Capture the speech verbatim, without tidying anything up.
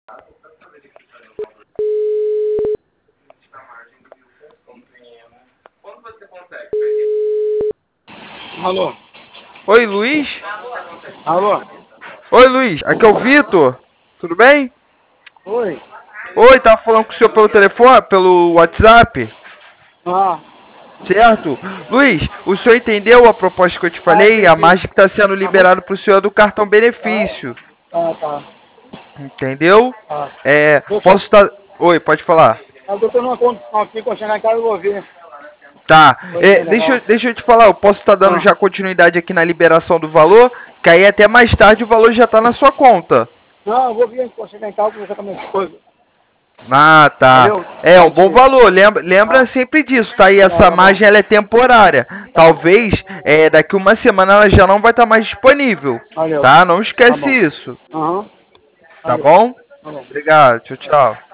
Alô? Oi, Luiz? Alô? Oi, Luiz. Aqui é o Vitor. Tudo bem? Oi? Oi, tava falando com o senhor pelo telefone, pelo WhatsApp, Ah, certo? Luiz, o senhor entendeu a proposta que eu te ah, falei? A entendi. margem que está sendo Tá bom? liberada para o senhor é do cartão Ah, benefício. ah, tá. Entendeu? Ah. É, Doutor, posso estar... Oi, pode falar. eu tô tendo uma condição aqui, quando chegar em casa eu vou ver. Tá. Vou É, ver deixa, legal. eu- deixa eu te falar, eu posso estar dando Ah, já continuidade aqui na liberação do valor, que aí até mais tarde o valor já está na sua conta. não, eu vou ver quando chegar em casa, vou conversar com a minha esposa. Ah, tá. Valeu? É um bom Certinho. valor. Lembra, lembra Ah, sempre disso, tá? E tá, essa tá bom. margem ela é temporária. Tá. Talvez é, daqui uma semana ela já não vai estar mais disponível, Valeu. tá? Não Tá esquece bom. isso, Aham. tá Valeu. bom? Tá bom. Obrigado. Tchau, tchau.